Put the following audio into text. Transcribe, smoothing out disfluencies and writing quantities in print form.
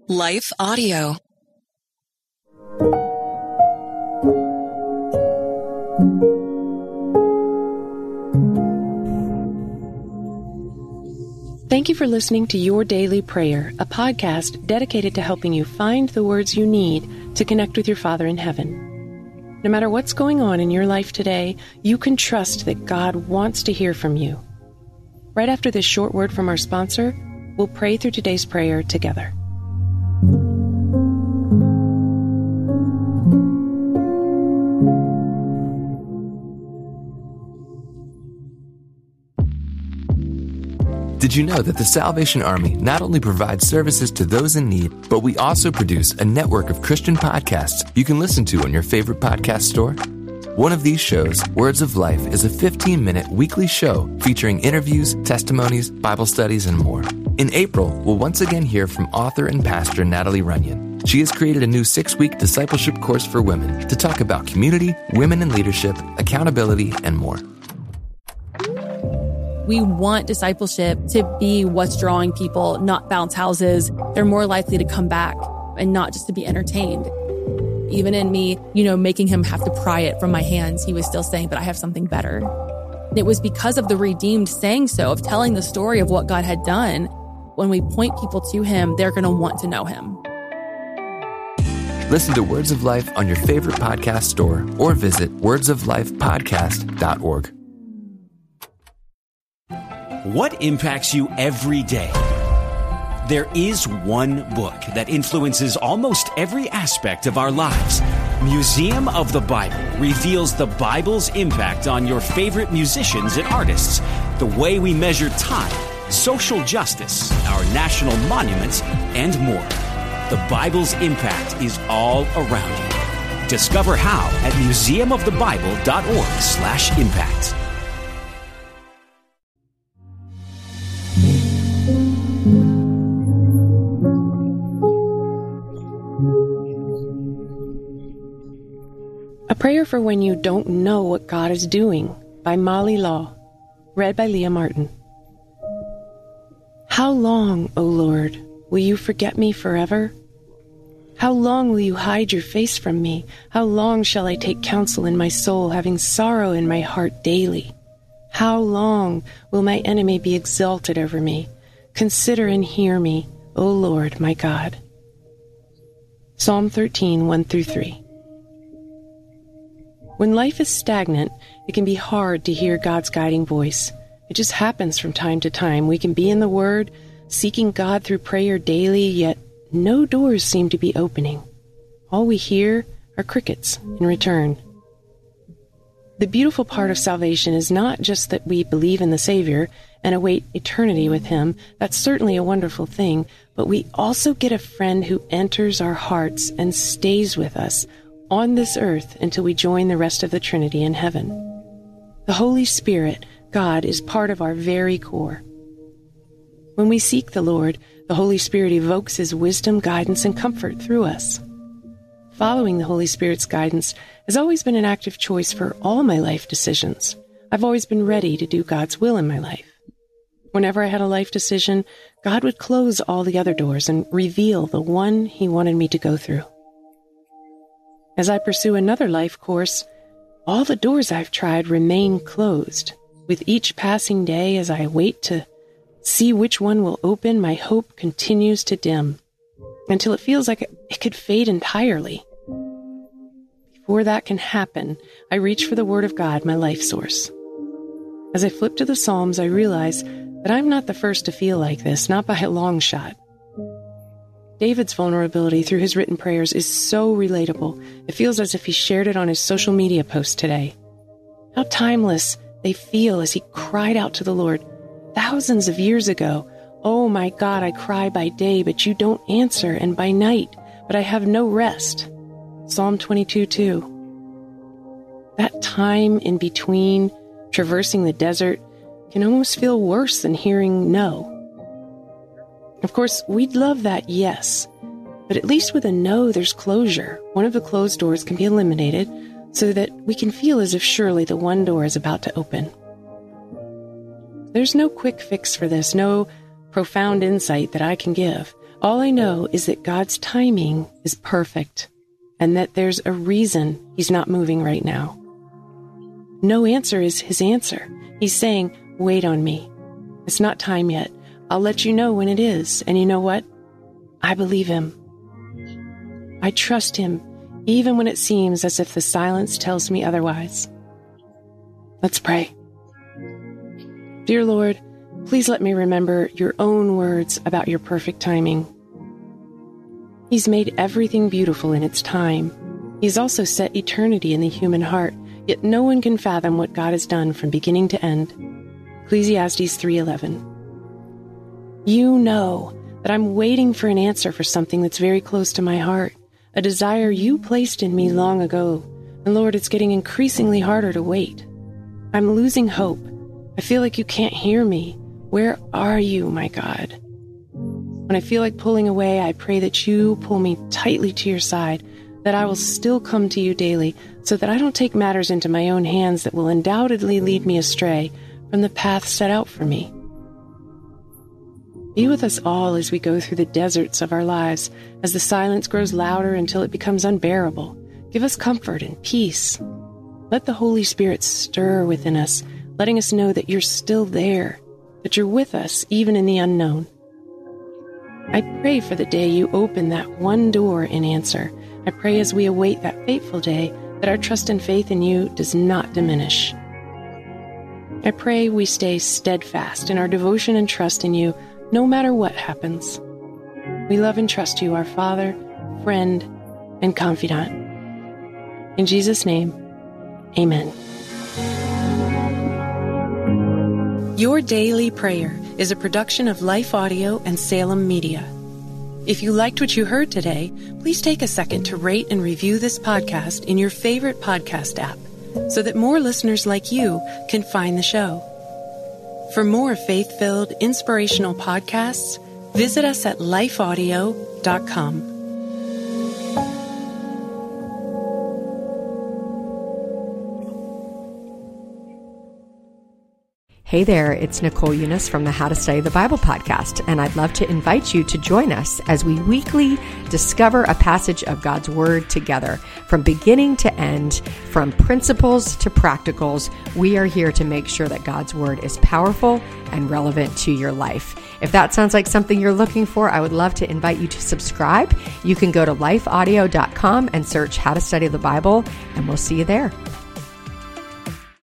Life Audio. Thank you for listening to Your Daily Prayer, a podcast dedicated to helping you find the words you need to connect with your Father in heaven. No matter what's going on in your life today, you can trust that God wants to hear from you. Right after this short word from our sponsor, we'll pray through today's prayer together. Did you know that the Salvation Army not only provides services to those in need, but we also produce a network of Christian podcasts you can listen to on your favorite podcast store? One of these shows, Words of Life, is a 15-minute weekly show featuring interviews, testimonies, Bible studies, and more. In April, we'll once again hear from author and pastor Natalie Runyon. She has created a new 6-week discipleship course for women to talk about community, women in leadership, accountability, and more. We want discipleship to be what's drawing people, not bounce houses. They're more likely to come back and not just to be entertained. Even in me, making him have to pry it from my hands, he was still saying, but I have something better. And it was because of the redeemed saying so, of telling the story of what God had done. When we point people to him, they're going to want to know him. Listen to Words of Life on your favorite podcast store or visit wordsoflifepodcast.org. What impacts you every day? There is one book that influences almost every aspect of our lives. Museum of the Bible reveals the Bible's impact on your favorite musicians and artists, the way we measure time, social justice, our national monuments, and more. The Bible's impact is all around you. Discover how at museumofthebible.org/impact. A Prayer for When You Don't Know What God is Doing by Molly Law, read by Leah Martin. How long, O Lord, will you forget me forever? How long will you hide your face from me? How long shall I take counsel in my soul, having sorrow in my heart daily? How long will my enemy be exalted over me? Consider and hear me, O Lord, my God. Psalm 13, 1-3. When life is stagnant, it can be hard to hear God's guiding voice. It just happens from time to time. We can be in the Word, seeking God through prayer daily, yet no doors seem to be opening. All we hear are crickets in return. The beautiful part of salvation is not just that we believe in the Savior and await eternity with Him. That's certainly a wonderful thing, but we also get a friend who enters our hearts and stays with us on this earth until we join the rest of the Trinity in heaven. The Holy Spirit, God, is part of our very core. When we seek the Lord, the Holy Spirit evokes His wisdom, guidance, and comfort through us. Following the Holy Spirit's guidance has always been an active choice for all my life decisions. I've always been ready to do God's will in my life. Whenever I had a life decision, God would close all the other doors and reveal the one He wanted me to go through. As I pursue another life course, all the doors I've tried remain closed. With each passing day, as I wait to see which one will open, my hope continues to dim, until it feels like it could fade entirely. Before that can happen, I reach for the Word of God, my life source. As I flip to the Psalms, I realize that I'm not the first to feel like this, not by a long shot. David's vulnerability through his written prayers is so relatable. It feels as if he shared it on his social media post today. How timeless they feel as he cried out to the Lord thousands of years ago. Oh my God, I cry by day, but you don't answer, and by night, but I have no rest. Psalm 22:2. That time in between traversing the desert can almost feel worse than hearing no. Of course, we'd love that yes, but at least with a no, there's closure. One of the closed doors can be eliminated so that we can feel as if surely the one door is about to open. There's no quick fix for this, no profound insight that I can give. All I know is that God's timing is perfect and that there's a reason He's not moving right now. No answer is His answer. He's saying, wait on me. It's not time yet. I'll let you know when it is. And you know what? I believe Him. I trust Him, even when it seems as if the silence tells me otherwise. Let's pray. Dear Lord, please let me remember your own words about your perfect timing. He's made everything beautiful in its time. He's also set eternity in the human heart, yet no one can fathom what God has done from beginning to end. Ecclesiastes 3:11. You know that I'm waiting for an answer for something that's very close to my heart, a desire you placed in me long ago. And Lord, it's getting increasingly harder to wait. I'm losing hope. I feel like you can't hear me. Where are you, my God? When I feel like pulling away, I pray that you pull me tightly to your side, that I will still come to you daily, so that I don't take matters into my own hands that will undoubtedly lead me astray from the path set out for me. Be with us all as we go through the deserts of our lives, as the silence grows louder until it becomes unbearable. Give us comfort and peace. Let the Holy Spirit stir within us, letting us know that you're still there, that you're with us even in the unknown. I pray for the day you open that one door in answer. I pray as we await that fateful day that our trust and faith in you does not diminish. I pray we stay steadfast in our devotion and trust in you, no matter what happens. We love and trust you, our Father, friend, and confidant. In Jesus' name, amen. Your Daily Prayer is a production of Life Audio and Salem Media. If you liked what you heard today, please take a second to rate and review this podcast in your favorite podcast app so that more listeners like you can find the show. For more faith-filled, inspirational podcasts, visit us at lifeaudio.com. Hey there, it's Nicole Eunice from the How to Study the Bible podcast, and I'd love to invite you to join us as we weekly discover a passage of God's Word together. From beginning to end, from principles to practicals, we are here to make sure that God's Word is powerful and relevant to your life. If that sounds like something you're looking for, I would love to invite you to subscribe. You can go to lifeaudio.com and search How to Study the Bible, and we'll see you there.